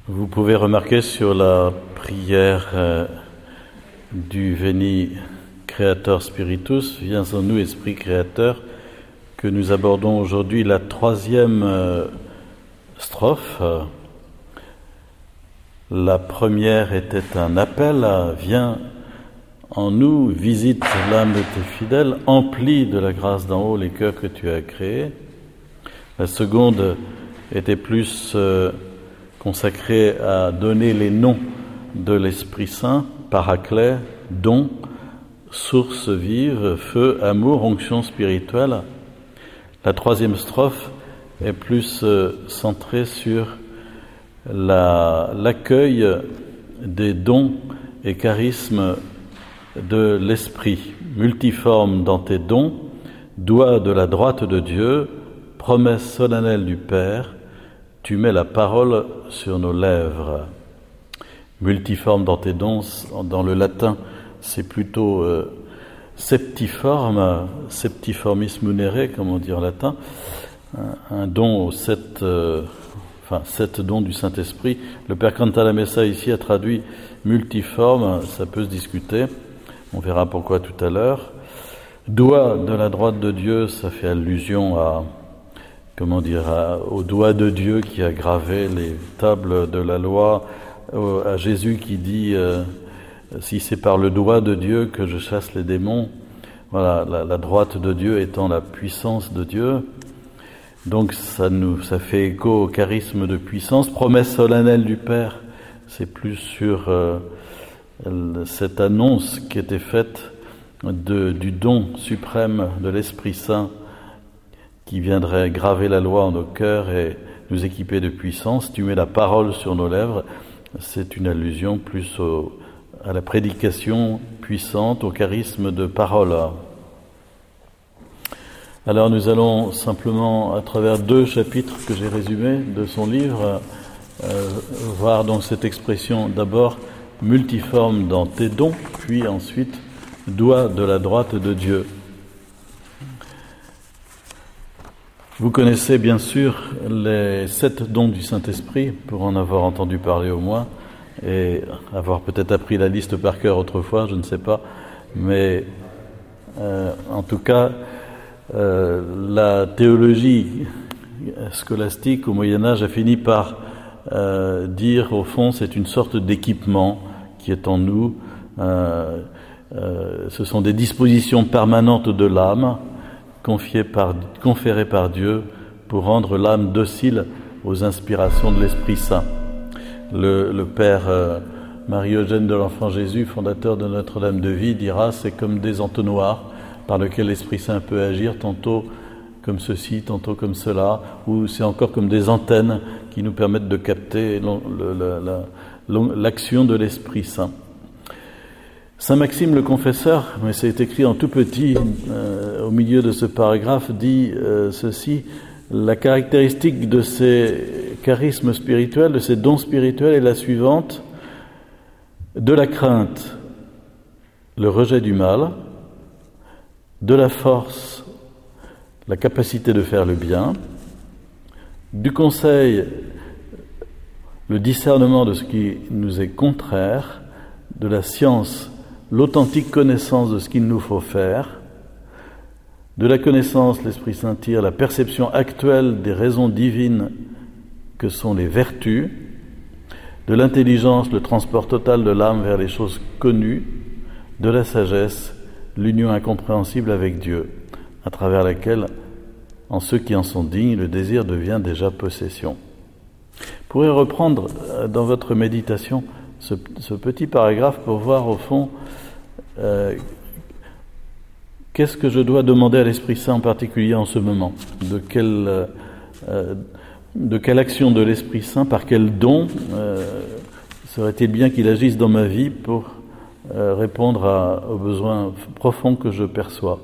Vous pouvez remarquer sur la prière du Veni Creator Spiritus, viens en nous Esprit Créateur, que nous abordons aujourd'hui la troisième strophe. La première était un appel à « Viens en nous, visite l'âme de tes fidèles, emplis de la grâce d'en haut les cœurs que tu as créés ». La seconde était plus consacrée à donner les noms de l'Esprit Saint, Paraclet, don, source vive, feu, amour, onction spirituelle. La troisième strophe est plus centrée sur l'accueil des dons et charismes de l'Esprit, multiforme dans tes dons, doigt de la droite de Dieu, promesse solennelle du Père, tu mets la parole sur nos lèvres. Multiforme dans tes dons, dans le latin, c'est plutôt septiforme, septiformis munere, comme on dit en latin, un don aux sept dons du Saint-Esprit. Le Père Cantalamessa ici a traduit multiforme, ça peut se discuter, on verra pourquoi tout à l'heure. Doigt de la droite de Dieu, ça fait allusion au doigt de Dieu qui a gravé les tables de la loi, à Jésus qui dit si c'est par le doigt de Dieu que je chasse les démons, voilà, la droite de Dieu étant la puissance de Dieu. Donc ça fait écho au charisme de puissance. Promesse solennelle du Père, c'est plus sur cette annonce qui était faite du don suprême de l'Esprit Saint qui viendrait graver la loi en nos cœurs et nous équiper de puissance. Tu mets la parole sur nos lèvres, c'est une allusion plus à la prédication puissante, au charisme de parole. Alors nous allons simplement, à travers 2 chapitres que j'ai résumés de son livre, voir donc cette expression d'abord multiforme dans tes dons, puis ensuite doigt de la droite de Dieu. Vous connaissez bien sûr les 7 dons du Saint-Esprit, pour en avoir entendu parler au moins, et avoir peut-être appris la liste par cœur autrefois, je ne sais pas, mais en tout cas, la théologie scolastique au Moyen-Âge a fini par dire, au fond, c'est une sorte d'équipement qui est en nous. Ce sont des dispositions permanentes de l'âme, conférées par Dieu pour rendre l'âme docile aux inspirations de l'Esprit Saint. Le Père Marie-Eugène de l'Enfant Jésus, fondateur de Notre-Dame de Vie, dira c'est comme des entonnoirs par lesquels l'Esprit Saint peut agir, tantôt comme ceci, tantôt comme cela, ou c'est encore comme des antennes qui nous permettent de capter l'action de l'Esprit Saint. Saint Maxime le Confesseur, mais c'est écrit en tout petit au milieu de ce paragraphe, dit ceci: la caractéristique de ces charismes spirituels, de ces dons spirituels est la suivante: de la crainte, le rejet du mal, de la force, la capacité de faire le bien, du conseil, le discernement de ce qui nous est contraire, de la science, l'authentique connaissance de ce qu'il nous faut faire, de la connaissance, l'Esprit Saint tire la perception actuelle des raisons divines que sont les vertus, de l'intelligence, le transport total de l'âme vers les choses connues, de la sagesse, l'union incompréhensible avec Dieu, à travers laquelle, en ceux qui en sont dignes, le désir devient déjà possession. Vous pourrez reprendre dans votre méditation ce petit paragraphe pour voir au fond qu'est-ce que je dois demander à l'Esprit Saint en particulier en ce moment, de quelle action de l'Esprit Saint, par quel don serait-il bien qu'il agisse dans ma vie pour répondre aux besoins profonds que je perçois.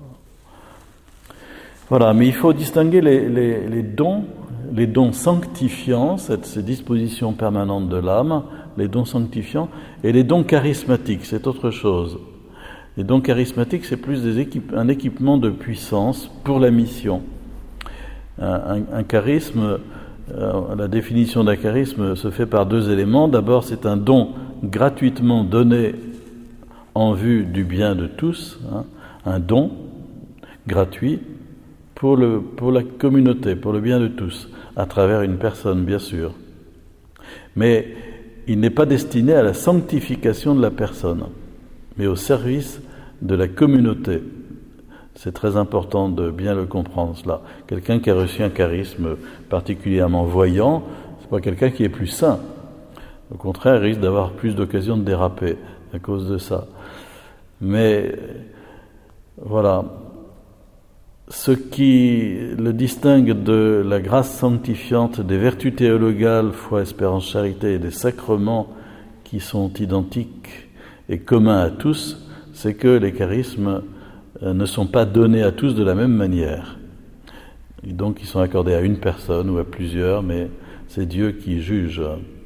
Voilà, mais il faut distinguer les dons sanctifiants, ces dispositions permanentes de l'âme, les dons sanctifiants, et les dons charismatiques, c'est autre chose. Les dons charismatiques, c'est plus un équipement de puissance pour la mission. Un charisme La définition d'un charisme se fait par deux éléments. D'abord, c'est un don gratuitement donné en vue du bien de tous, un don gratuit pour la communauté, pour le bien de tous, à travers une personne, bien sûr. Mais il n'est pas destiné à la sanctification de la personne, mais au service de la communauté. C'est très important de bien le comprendre, cela. Quelqu'un qui a reçu un charisme particulièrement voyant, c'est pas quelqu'un qui est plus saint. Au contraire, il risque d'avoir plus d'occasions de déraper à cause de ça. Mais voilà, ce qui le distingue de la grâce sanctifiante, des vertus théologales, foi, espérance, charité et des sacrements qui sont identiques et communs à tous, c'est que les charismes ne sont pas donnés à tous de la même manière. Et donc ils sont accordés à une personne ou à plusieurs, mais c'est Dieu qui juge.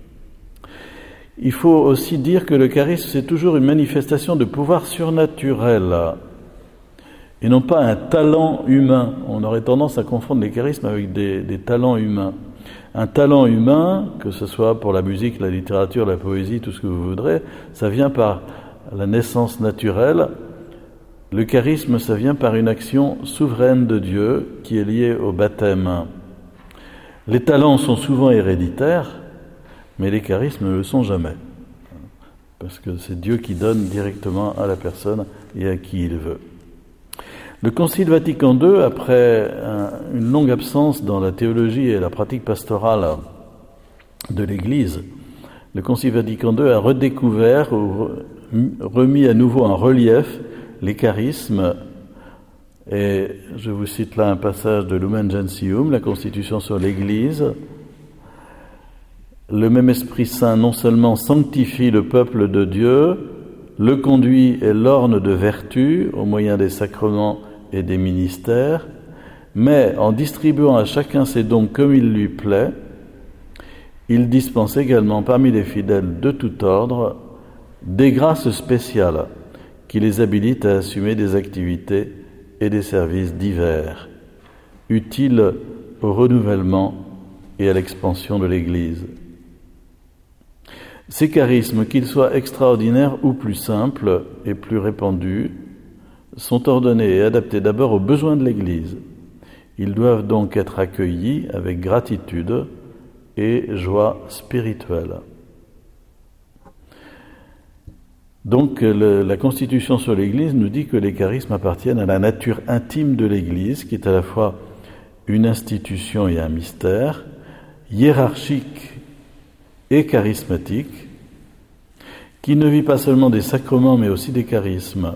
Il faut aussi dire que le charisme, c'est toujours une manifestation de pouvoir surnaturel et non pas un talent humain. On aurait tendance à confondre les charismes avec des talents humains. Un talent humain, que ce soit pour la musique, la littérature, la poésie, tout ce que vous voudrez, ça vient par la naissance naturelle. Le charisme, ça vient par une action souveraine de Dieu qui est liée au baptême. Les talents sont souvent héréditaires, mais les charismes ne le sont jamais. Parce que c'est Dieu qui donne directement à la personne et à qui il veut. Le Concile Vatican II, après une longue absence dans la théologie et la pratique pastorale de l'Église, le Concile Vatican II a redécouvert ou remis à nouveau en relief les charismes. Et je vous cite là un passage de Lumen Gentium, la Constitution sur l'Église. Le même Esprit Saint non seulement sanctifie le peuple de Dieu, le conduit et l'orne de vertu au moyen des sacrements et des ministères, mais en distribuant à chacun ses dons comme il lui plaît, il dispense également parmi les fidèles de tout ordre des grâces spéciales qui les habilitent à assumer des activités et des services divers, utiles au renouvellement et à l'expansion de l'Église. Ces charismes, qu'ils soient extraordinaires ou plus simples et plus répandus, sont ordonnés et adaptés d'abord aux besoins de l'Église. Ils doivent donc être accueillis avec gratitude et joie spirituelle. Donc la Constitution sur l'Église nous dit que les charismes appartiennent à la nature intime de l'Église, qui est à la fois une institution et un mystère, hiérarchique et charismatique, qui ne vit pas seulement des sacrements mais aussi des charismes.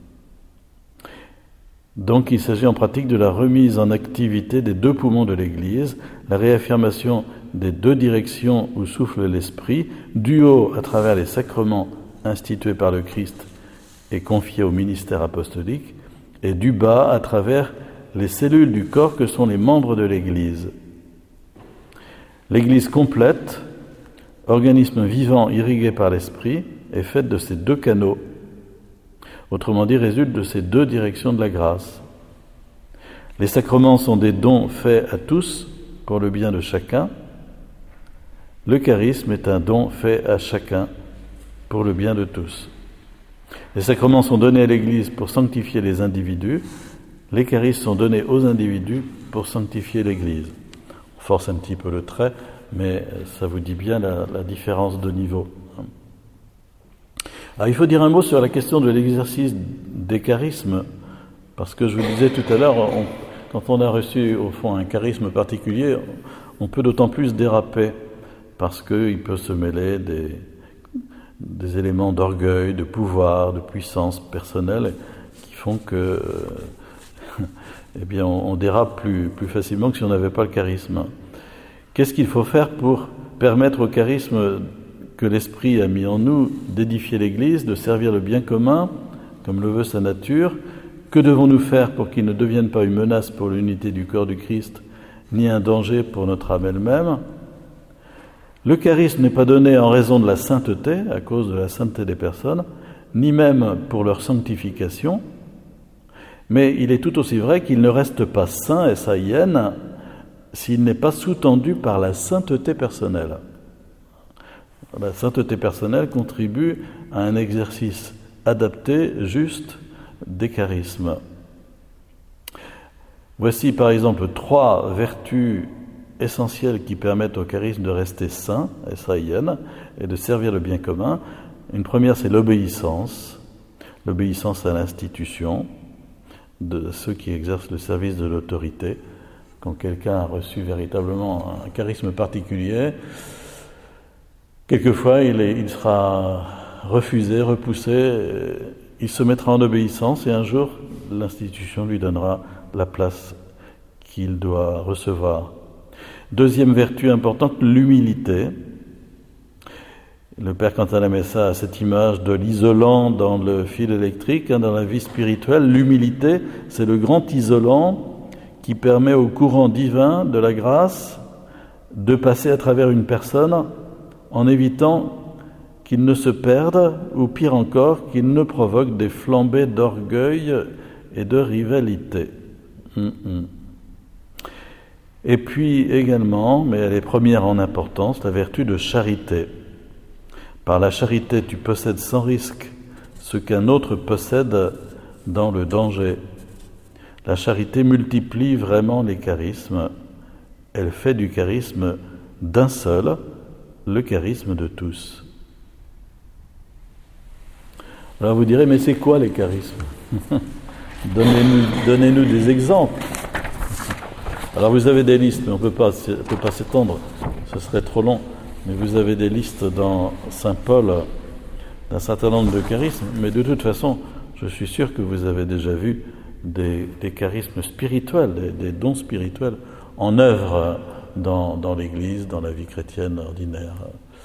Donc il s'agit en pratique de la remise en activité des deux poumons de l'Église, la réaffirmation des deux directions où souffle l'Esprit, du haut à travers les sacrements institués par le Christ et confiés au ministère apostolique, et du bas à travers les cellules du corps que sont les membres de l'Église. L'Église complète, organisme vivant irrigué par l'Esprit, est faite de ces deux canaux. Autrement dit, résulte de ces deux directions de la grâce. Les sacrements sont des dons faits à tous pour le bien de chacun. Le charisme est un don fait à chacun pour le bien de tous. Les sacrements sont donnés à l'Église pour sanctifier les individus. Les charismes sont donnés aux individus pour sanctifier l'Église. On force un petit peu le trait, mais ça vous dit bien la différence de niveau. Alors, il faut dire un mot sur la question de l'exercice des charismes, parce que je vous disais tout à l'heure, quand on a reçu au fond un charisme particulier, on peut d'autant plus déraper, parce qu'il peut se mêler des éléments d'orgueil, de pouvoir, de puissance personnelle, qui font que eh bien, on dérape plus facilement que si on n'avait pas le charisme. Qu'est-ce qu'il faut faire pour permettre au charisme que l'Esprit a mis en nous d'édifier l'Église, de servir le bien commun, comme le veut sa nature? Que devons-nous faire pour qu'il ne devienne pas une menace pour l'unité du corps du Christ, ni un danger pour notre âme elle-même? Le charisme n'est pas donné en raison de la sainteté, à cause de la sainteté des personnes, ni même pour leur sanctification, mais il est tout aussi vrai qu'il ne reste pas saint et saïenne s'il n'est pas sous-tendu par la sainteté personnelle. La sainteté personnelle contribue à un exercice adapté, juste, des charismes. Voici par exemple 3 vertus essentielles qui permettent au charisme de rester sain, S-A-I-N, et de servir le bien commun. Une première, c'est l'obéissance à l'institution de ceux qui exercent le service de l'autorité. Quand quelqu'un a reçu véritablement un charisme particulier, quelquefois il sera refusé, repoussé, il se mettra en obéissance et un jour l'institution lui donnera la place qu'il doit recevoir. Deuxième vertu importante, l'humilité. Le Père Cantalamessa a cette image de l'isolant dans le fil électrique, dans la vie spirituelle. L'humilité, c'est le grand isolant qui permet au courant divin de la grâce de passer à travers une personne en évitant qu'il ne se perde, ou pire encore, qu'il ne provoque des flambées d'orgueil et de rivalité. Et puis également, mais elle est première en importance, la vertu de charité. Par la charité, tu possèdes sans risque ce qu'un autre possède dans le danger. La charité multiplie vraiment les charismes. Elle fait du charisme d'un seul le charisme de tous. Alors vous direz, mais c'est quoi les charismes? Donnez-nous des exemples. Alors vous avez des listes, mais on ne peut pas s'étendre, ce serait trop long. Mais vous avez des listes dans Saint Paul d'un certain nombre de charismes, mais de toute façon, je suis sûr que vous avez déjà vu des charismes spirituels, des dons spirituels en œuvre dans l'Église, dans la vie chrétienne ordinaire.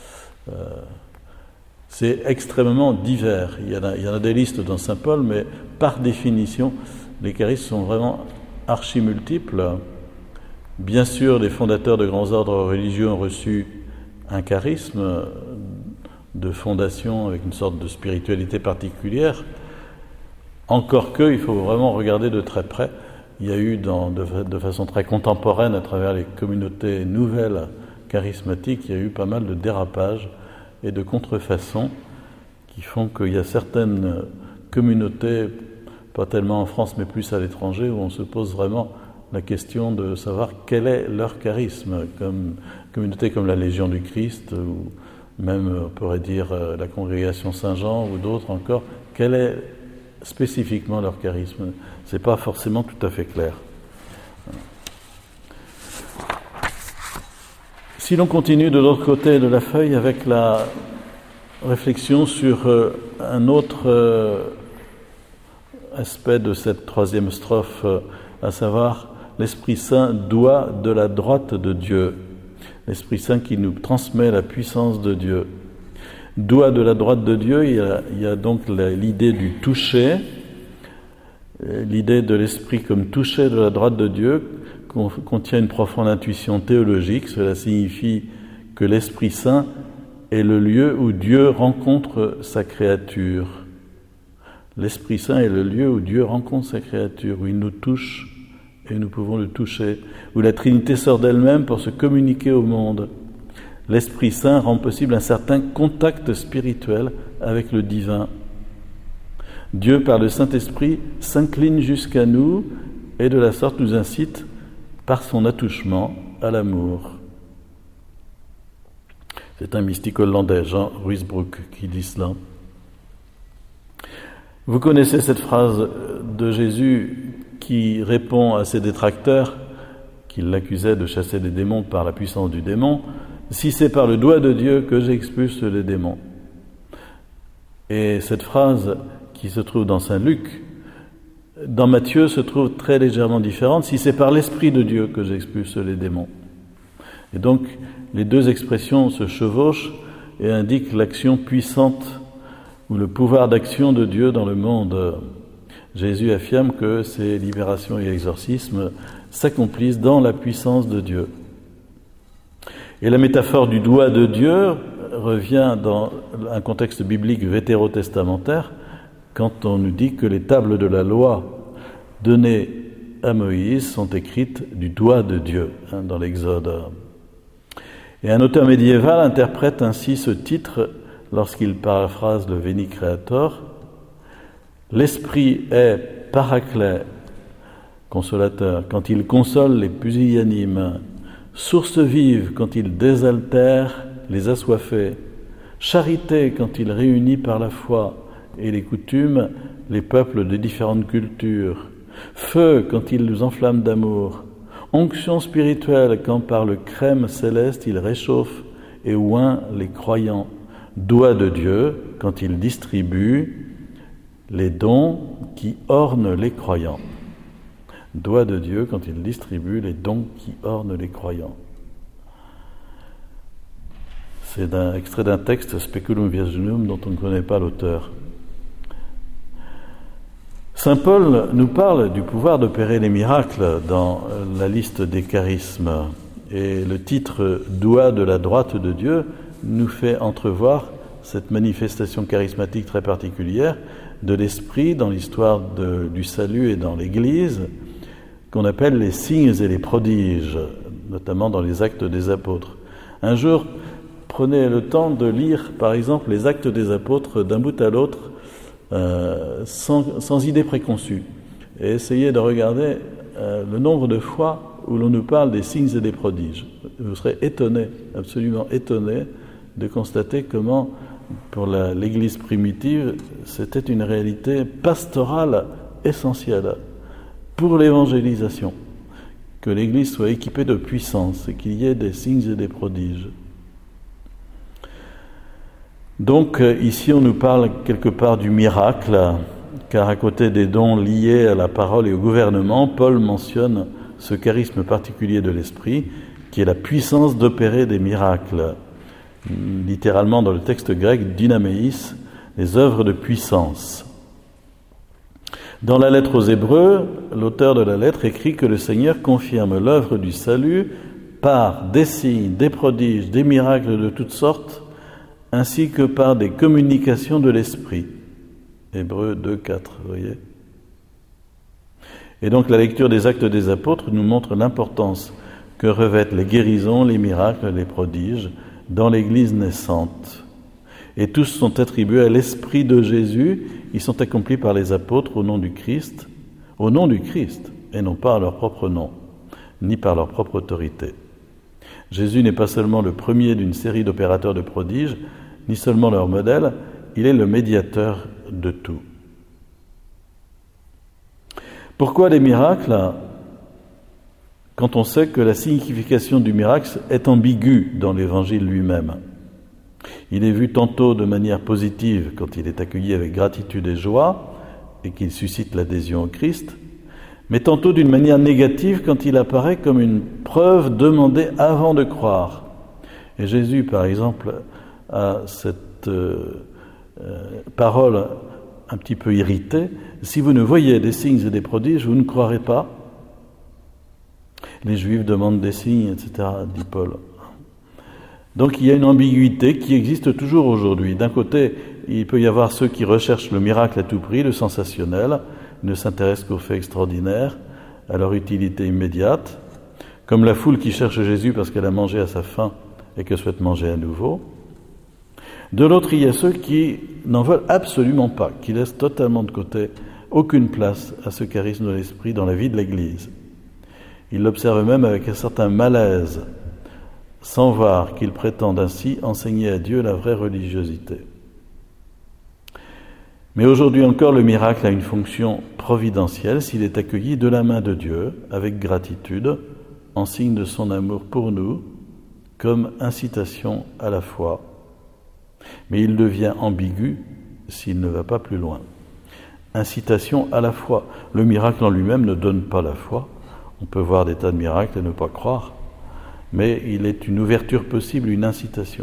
C'est extrêmement divers. Il y en a des listes dans Saint Paul, mais par définition, les charismes sont vraiment archi-multiples. Bien sûr, les fondateurs de grands ordres religieux ont reçu un charisme de fondation avec une sorte de spiritualité particulière, encore que, il faut vraiment regarder de très près, il y a eu de façon très contemporaine à travers les communautés nouvelles charismatiques, il y a eu pas mal de dérapages et de contrefaçons qui font qu'il y a certaines communautés, pas tellement en France mais plus à l'étranger, où on se pose vraiment la question de savoir quel est leur charisme, comme communautés comme la Légion du Christ, ou même, on pourrait dire, la Congrégation Saint-Jean, ou d'autres encore, quel est spécifiquement leur charisme? C'est pas forcément tout à fait clair. Si l'on continue de l'autre côté de la feuille avec la réflexion sur un autre aspect de cette troisième strophe, à savoir l'Esprit Saint doit de la droite de Dieu. L'Esprit Saint qui nous transmet la puissance de Dieu. Doigt de la droite de Dieu, il y a donc l'idée du toucher, l'idée de l'Esprit comme toucher de la droite de Dieu, contient une profonde intuition théologique. Cela signifie que l'Esprit Saint est le lieu où Dieu rencontre sa créature. L'Esprit Saint est le lieu où Dieu rencontre sa créature, où il nous touche et nous pouvons le toucher, où la Trinité sort d'elle-même pour se communiquer au monde. L'Esprit Saint rend possible un certain contact spirituel avec le divin. Dieu, par le Saint-Esprit, s'incline jusqu'à nous et de la sorte nous incite, par son attouchement, à l'amour. C'est un mystique hollandais, Jean Ruysbroek, qui dit cela. Vous connaissez cette phrase de Jésus qui répond à ses détracteurs qui l'accusaient de chasser des démons par la puissance du démon. « Si c'est par le doigt de Dieu que j'expulse les démons ». Et cette phrase qui se trouve dans Saint Luc, dans Matthieu, se trouve très légèrement différente. « Si c'est par l'Esprit de Dieu que j'expulse les démons ». Et donc, les deux expressions se chevauchent et indiquent l'action puissante ou le pouvoir d'action de Dieu dans le monde. Jésus affirme que ces libérations et exorcismes s'accomplissent dans la puissance de Dieu. Et la métaphore du doigt de Dieu revient dans un contexte biblique vétérotestamentaire quand on nous dit que les tables de la loi données à Moïse sont écrites du doigt de Dieu, dans l'Exode. Et un auteur médiéval interprète ainsi ce titre lorsqu'il paraphrase le Veni Creator. L'Esprit est paraclet, consolateur, quand il console les pusillanimes, source vive quand il désaltère les assoiffés, charité quand il réunit par la foi et les coutumes les peuples de différentes cultures, feu quand il nous enflamme d'amour, onction spirituelle quand par le crème céleste il réchauffe et oint les croyants, doigt de Dieu quand il distribue les dons qui ornent les croyants. Doigt de Dieu quand il distribue les dons qui ornent les croyants. C'est un extrait d'un texte Speculum Virginum dont on ne connaît pas l'auteur. Saint Paul nous parle du pouvoir d'opérer les miracles dans la liste des charismes. Et le titre « Doigt de la droite de Dieu » nous fait entrevoir cette manifestation charismatique très particulière de l'Esprit dans l'histoire du salut et dans l'Église, qu'on appelle les signes et les prodiges, notamment dans les Actes des Apôtres. Un jour, prenez le temps de lire, par exemple, les Actes des Apôtres d'un bout à l'autre, sans idée préconçue, et essayez de regarder le nombre de fois où l'on nous parle des signes et des prodiges. Vous serez étonné, absolument étonné, de constater comment, pour l'Église primitive, c'était une réalité pastorale essentielle pour l'évangélisation, que l'Église soit équipée de puissance et qu'il y ait des signes et des prodiges. Donc ici on nous parle quelque part du miracle, car à côté des dons liés à la parole et au gouvernement, Paul mentionne ce charisme particulier de l'Esprit, qui est la puissance d'opérer des miracles. Littéralement dans le texte grec, dynameis, les œuvres de puissance. Dans la lettre aux Hébreux, l'auteur de la lettre écrit que le Seigneur confirme l'œuvre du salut par des signes, des prodiges, des miracles de toutes sortes, ainsi que par des communications de l'Esprit. Hébreux 2:4, vous voyez. Et donc la lecture des Actes des Apôtres nous montre l'importance que revêtent les guérisons, les miracles, les prodiges dans l'Église naissante. Et tous sont attribués à l'Esprit de Jésus, ils sont accomplis par les apôtres au nom du Christ, et non pas à leur propre nom, ni par leur propre autorité. Jésus n'est pas seulement le premier d'une série d'opérateurs de prodiges, ni seulement leur modèle, il est le médiateur de tout. Pourquoi les miracles ? Quand on sait que la signification du miracle est ambiguë dans l'Évangile lui-même. Il est vu tantôt de manière positive quand il est accueilli avec gratitude et joie et qu'il suscite l'adhésion au Christ, mais tantôt d'une manière négative quand il apparaît comme une preuve demandée avant de croire. Et Jésus, par exemple, a cette parole un petit peu irritée. Si vous ne voyez des signes et des prodiges, vous ne croirez pas. Les Juifs demandent des signes, etc., dit Paul. Donc il y a une ambiguïté qui existe toujours aujourd'hui. D'un côté, il peut y avoir ceux qui recherchent le miracle à tout prix, le sensationnel, ne s'intéressent qu'aux faits extraordinaires, à leur utilité immédiate, comme la foule qui cherche Jésus parce qu'elle a mangé à sa faim et que souhaite manger à nouveau. De l'autre, il y a ceux qui n'en veulent absolument pas, qui laissent totalement de côté aucune place à ce charisme de l'Esprit dans la vie de l'Église. Ils l'observent même avec un certain malaise, sans voir qu'ils prétendent ainsi enseigner à Dieu la vraie religiosité. Mais aujourd'hui encore, le miracle a une fonction providentielle s'il est accueilli de la main de Dieu, avec gratitude, en signe de son amour pour nous, comme incitation à la foi. Mais il devient ambigu s'il ne va pas plus loin. Incitation à la foi. Le miracle en lui-même ne donne pas la foi. On peut voir des tas de miracles et ne pas croire, mais il est une ouverture possible, une incitation.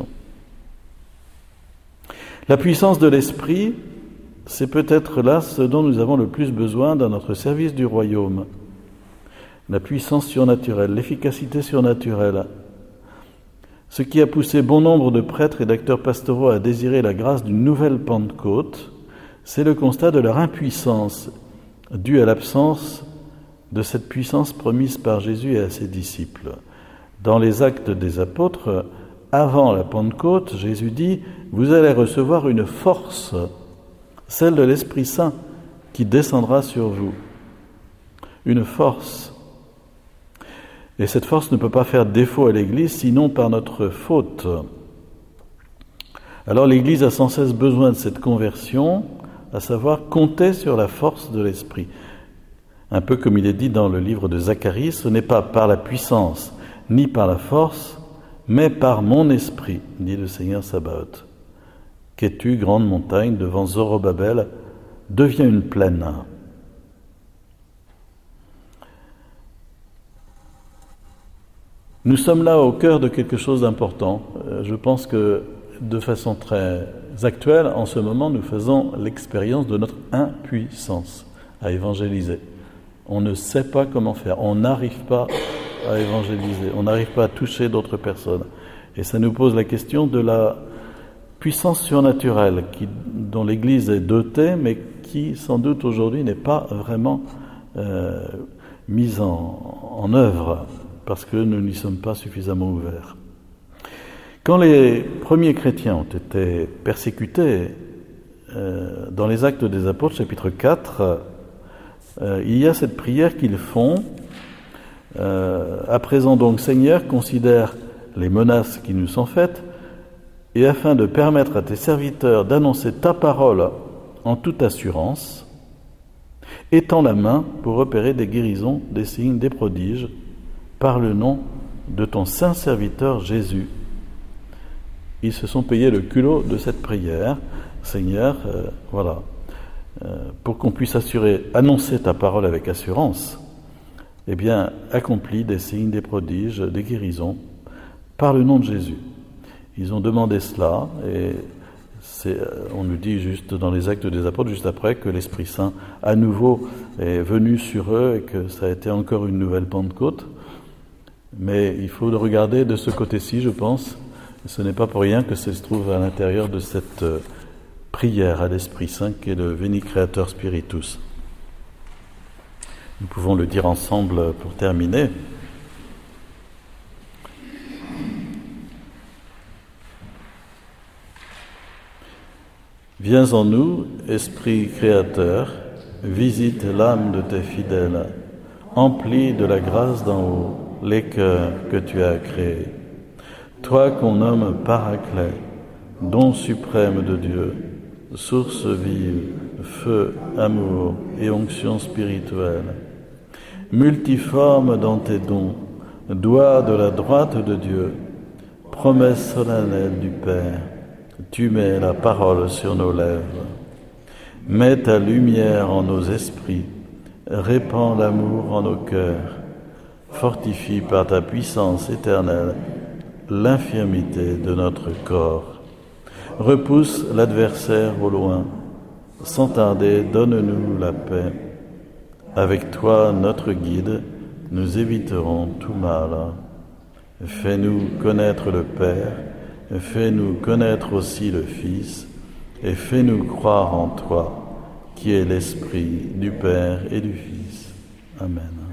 La puissance de l'Esprit, c'est peut-être là ce dont nous avons le plus besoin dans notre service du royaume. La puissance surnaturelle, l'efficacité surnaturelle. Ce qui a poussé bon nombre de prêtres et d'acteurs pastoraux à désirer la grâce d'une nouvelle Pentecôte, c'est le constat de leur impuissance due à l'absence de cette puissance promise par Jésus à ses disciples. Dans les Actes des Apôtres, avant la Pentecôte, Jésus dit « Vous allez recevoir une force, celle de l'Esprit Saint, qui descendra sur vous. » Une force. Et cette force ne peut pas faire défaut à l'Église, sinon par notre faute. Alors l'Église a sans cesse besoin de cette conversion, à savoir compter sur la force de l'Esprit. Un peu comme il est dit dans le livre de Zacharie, ce n'est pas par la puissance ni par la force, mais par mon esprit, dit le Seigneur Sabaoth. Qu'es-tu, grande montagne, devant Zorobabel, deviens une plaine. Nous sommes là au cœur de quelque chose d'important. Je pense que de façon très actuelle, en ce moment, nous faisons l'expérience de notre impuissance à évangéliser. On ne sait pas comment faire, on n'arrive pas à évangéliser, on n'arrive pas à toucher d'autres personnes. Et ça nous pose la question de la puissance surnaturelle dont l'Église est dotée, mais qui sans doute aujourd'hui n'est pas vraiment mise en œuvre, parce que nous n'y sommes pas suffisamment ouverts. Quand les premiers chrétiens ont été persécutés, dans les Actes des Apôtres, chapitre 4, il y a cette prière qu'ils font. À présent donc, Seigneur, considère les menaces qui nous sont faites, et afin de permettre à tes serviteurs d'annoncer ta parole en toute assurance, étends la main pour opérer des guérisons, des signes, des prodiges, par le nom de ton saint serviteur Jésus. Ils se sont payés le culot de cette prière. Seigneur, pour qu'on puisse annoncer ta parole avec assurance, eh bien, accomplis des signes, des prodiges, des guérisons, par le nom de Jésus. Ils ont demandé cela, et on nous dit juste dans les Actes des Apôtres, juste après, que l'Esprit Saint, à nouveau, est venu sur eux, et que ça a été encore une nouvelle Pentecôte. Mais il faut le regarder de ce côté-ci, je pense. Ce n'est pas pour rien que ça se trouve à l'intérieur de cette prière à l'Esprit Saint qui est le Veni Creator Spiritus. Nous pouvons le dire ensemble pour terminer. Viens en nous, Esprit Créateur, visite l'âme de tes fidèles, emplis de la grâce d'en haut les cœurs que tu as créés. Toi qu'on nomme Paraclet, don suprême de Dieu, source vive, feu, amour et onction spirituelle, multiforme dans tes dons, doigt de la droite de Dieu, promesse solennelle du Père, tu mets la parole sur nos lèvres. Mets ta lumière en nos esprits, répands l'amour en nos cœurs, fortifie par ta puissance éternelle l'infirmité de notre corps. Repousse l'adversaire au loin, sans tarder, donne-nous la paix. Avec toi, notre guide, nous éviterons tout mal. Fais-nous connaître le Père, fais-nous connaître aussi le Fils, et fais-nous croire en toi, qui est l'Esprit du Père et du Fils. Amen.